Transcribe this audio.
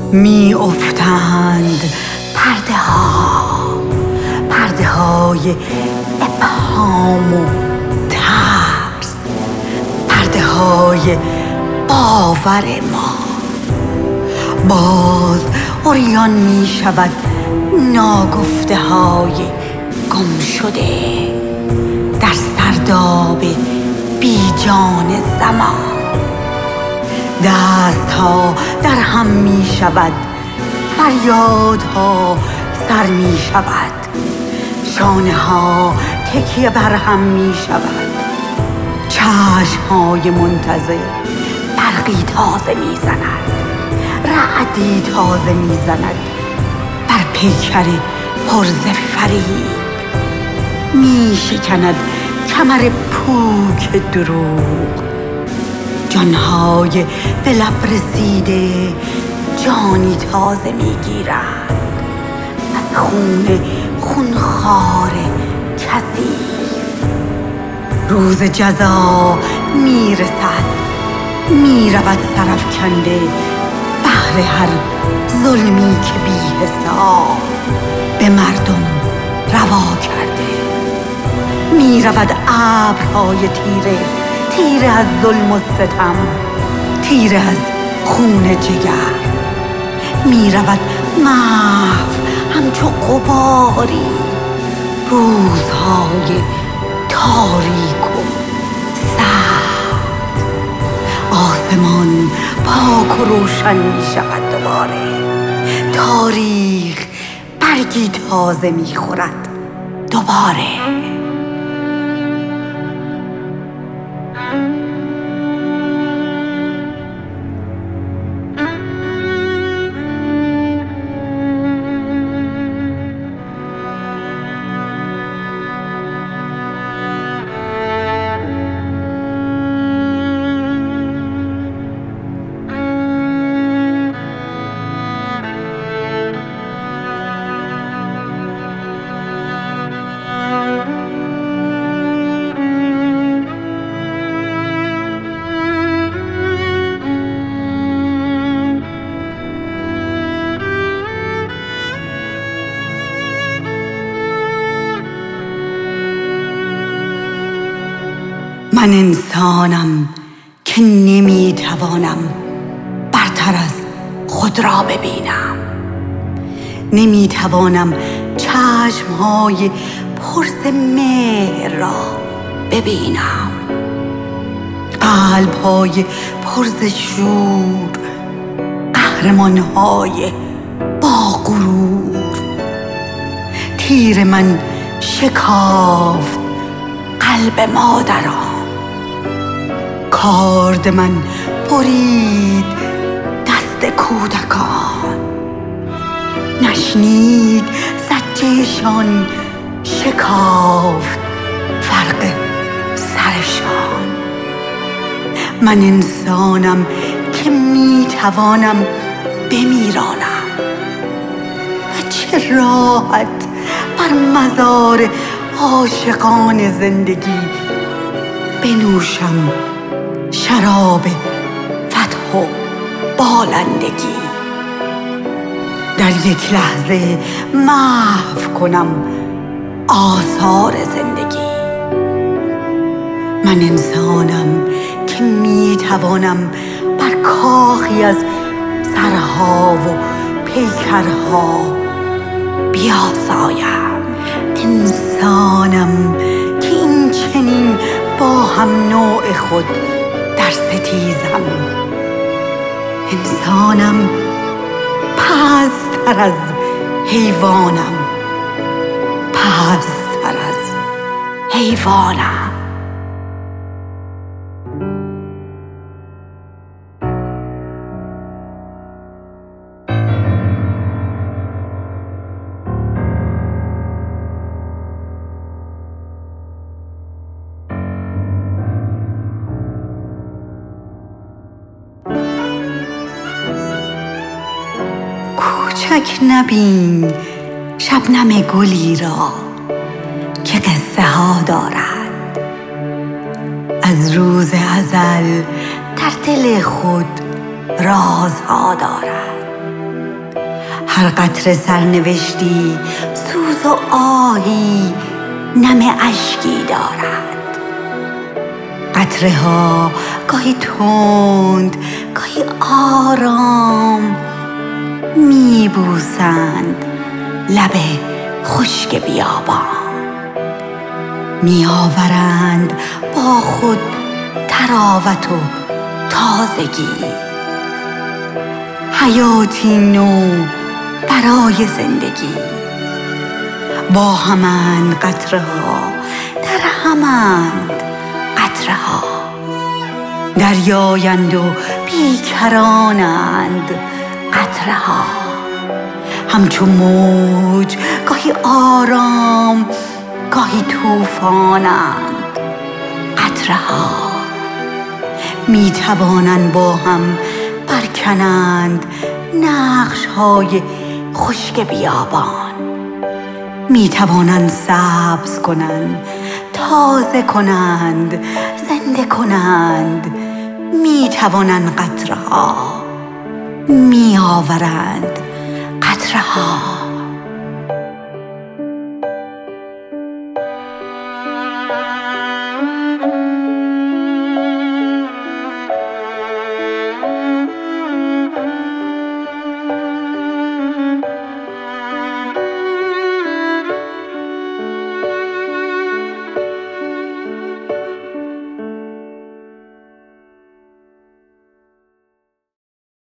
می افتند پرده های ابهام و ترس، پرده های باور ما. باز عریان می شود ناگفته های گم شده در سرداب بی جان زمان. دست ها در هم می شود، فریاد ها سر می شود، شانه ها تکیه بر هم می شود. چشم های منتظر برقی تازه می زند، رعدی تازه می زند بر پیکر پر ز فریب. می شکند کمر پوک دروغ، جانهای به لب رسیده جانی تازه می گیرند از خونخوار کثیف. روز جزا می رسد، می رود سرافکنده بهر هر ظلمی که بی حساب به مردم روا کرده. می رود ابرهای تیره از ظلم و ستم، تیره از خون جگر. می رود محو همچو غباری روزهای تاریک و سرد. آسمان پاک و روشن می شود دوباره، تاریخ برگی تازه می خورد دوباره. من انسانم که نمیتوانم برتر از خود را ببینم، نمیتوانم چشمهای پر ز مهر را ببینم، قلبهای پر ز شور، قهرمانهای با غرور. تیر من شکافت قلب مادران، کارد من برید دست کودکان. نشنید زجهشان شکافت فرق سرشان. من انسانم که میتوانم بمیرانم و چه راحت بر مزار عاشقان زندگی بنوشم شراب فتح و بالندگی. در یک لحظه محو کنم آثار زندگی. من انسانم که میتوانم بر کاخی از سرها و پیکرها بیاسایم. انسانم که این چنین با هم نوع خود در ستیزم. انسانم پست‌تر از حیوانم، پست‌تر از حیوانم. کوچک نبین شبنم گلی را که قصه ها دارد، از روز ازل در دل خود رازها دارد. هر قطره سرنوشتی سوز و آهی نم اشکی دارد. قطره ها گاهی تند گاهی آرام میبوسند لب خشک بیابان. میآورند با خود طراوت و تازگی، حیاتی نو برای زندگی. با همند قطره ها در همند قطره ها، دریایند و بیکرانند قطره ها. همچو موج گاهی آرام گاهی طوفانند قطره ها. می توانند با هم برکنند نقش های خشک بیابان. می توانند سبز کنند، تازه کنند، زنده کنند. می توانند قطره ها، می آورند قطره ها.